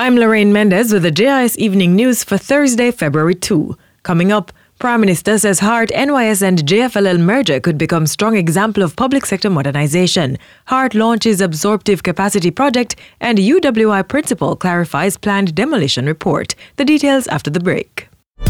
I'm Lorraine Mendez with the JIS Evening News for Thursday, February 2. Coming up, Prime Minister says HART, NYS and JFLL merger could become strong example of public sector modernization. HART launches absorptive capacity project and UWI principal clarifies planned demolition report. The details after the break.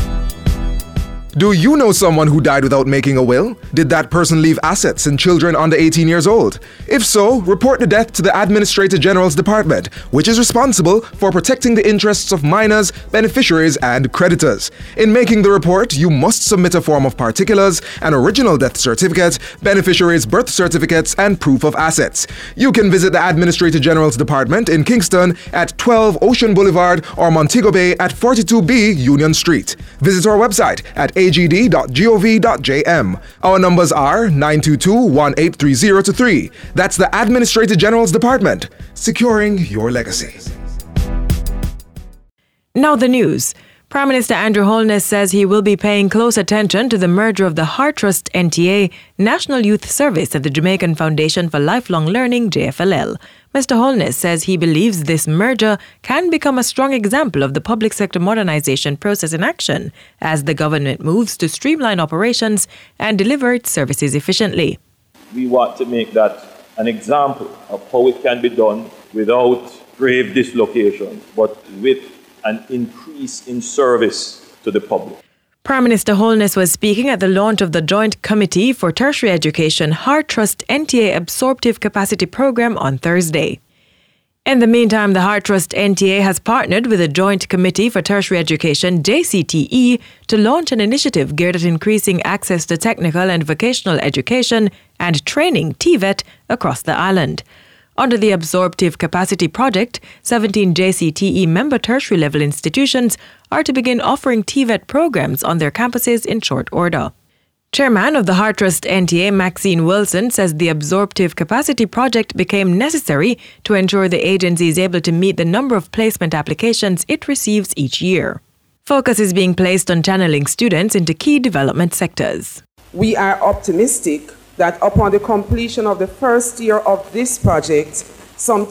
Do you know someone who died without making a will? Did that person leave assets and children under 18 years old? If so, report the death to the Administrator General's Department, which is responsible for protecting the interests of minors, beneficiaries, and creditors. In making the report, you must submit a form of particulars, an original death certificate, beneficiaries' birth certificates, and proof of assets. You can visit the Administrator General's Department in Kingston at 12 Ocean Boulevard or Montego Bay at 42B Union Street. Visit our website at agd.gov.jm. Our numbers are 922-1830-3. That's the Administrator General's Department, securing your legacy. Now the news. Prime Minister Andrew Holness says he will be paying close attention to the merger of the HART Trust NTA, National Youth Service and the Jamaican Foundation for Lifelong Learning, JFLL. Mr. Holness says he believes this merger can become a strong example of the public sector modernization process in action as the government moves to streamline operations and deliver its services efficiently. We want to make that an example of how it can be done without grave dislocations, but with an increase in service to the public. Prime Minister Holness was speaking at the launch of the Joint Committee for Tertiary Education HART Trust NTA Absorptive Capacity Program on Thursday. In the meantime, the HART Trust NTA has partnered with the Joint Committee for Tertiary Education JCTE to launch an initiative geared at increasing access to technical and vocational education and training TVET across the island. Under the Absorptive Capacity Project, 17 JCTE member tertiary level institutions are to begin offering TVET programs on their campuses in short order. Chairman of the HART Trust NTA, Maxine Wilson, says the Absorptive Capacity Project became necessary to ensure the agency is able to meet the number of placement applications it receives each year. Focus is being placed on channeling students into key development sectors. We are optimistic that upon the completion of the first year of this project, some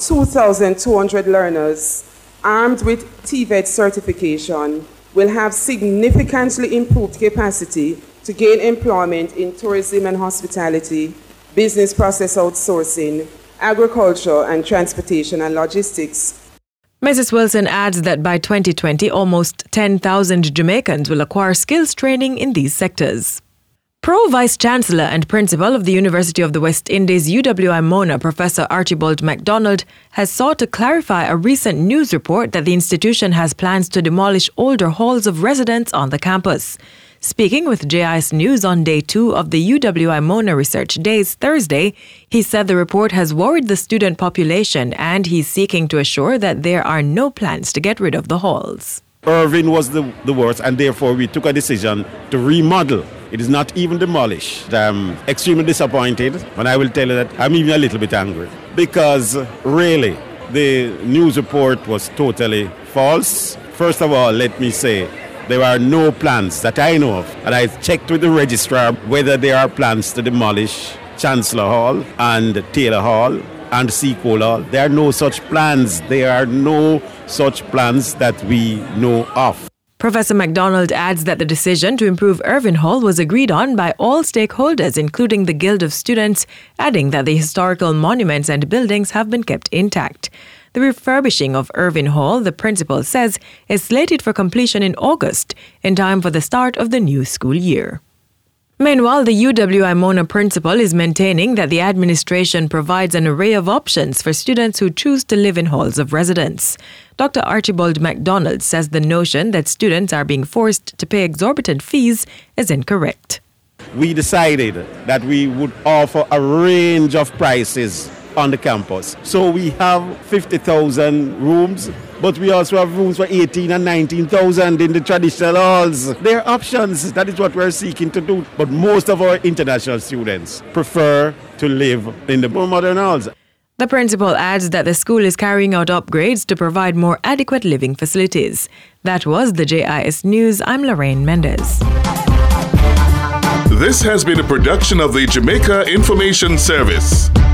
2,200 learners armed with TVET certification will have significantly improved capacity to gain employment in tourism and hospitality, business process outsourcing, agriculture and transportation and logistics. Mrs. Wilson adds that by 2020, almost 10,000 Jamaicans will acquire skills training in these sectors. Pro-Vice-Chancellor and Principal of the University of the West Indies UWI Mona, Professor Archibald MacDonald, has sought to clarify a recent news report that the institution has plans to demolish older halls of residence on the campus. Speaking with JIS News on day 2 of the UWI Mona Research Days Thursday, he said the report has worried the student population and he's seeking to assure that there are no plans to get rid of the halls. Irving was the worst, and therefore we took a decision to remodel. It is not even demolished. I'm extremely disappointed, and I will tell you that I'm even a little bit angry. Because really, the news report was totally false. First of all, let me say, there are no plans that I know of. And I checked with the registrar whether there are plans to demolish Chancellor Hall and Taylor Hall and Seacole Hall. There are no such plans. There are no such plans that we know of. Professor MacDonald adds that the decision to improve Irving Hall was agreed on by all stakeholders, including the Guild of Students, adding that the historical monuments and buildings have been kept intact. The refurbishing of Irving Hall, the principal says, is slated for completion in August, in time for the start of the new school year. Meanwhile, the UWI Mona principal is maintaining that the administration provides an array of options for students who choose to live in halls of residence. Dr. Archibald MacDonald says the notion that students are being forced to pay exorbitant fees is incorrect. We decided that we would offer a range of prices on the campus. So we have 50,000 rooms, but we also have rooms for 18 and 19,000 in the traditional halls. There are options. That is what we're seeking to do. But most of our international students prefer to live in the more modern halls. The principal adds that the school is carrying out upgrades to provide more adequate living facilities. That was the JIS News. I'm Lorraine Mendez. This has been a production of the Jamaica Information Service.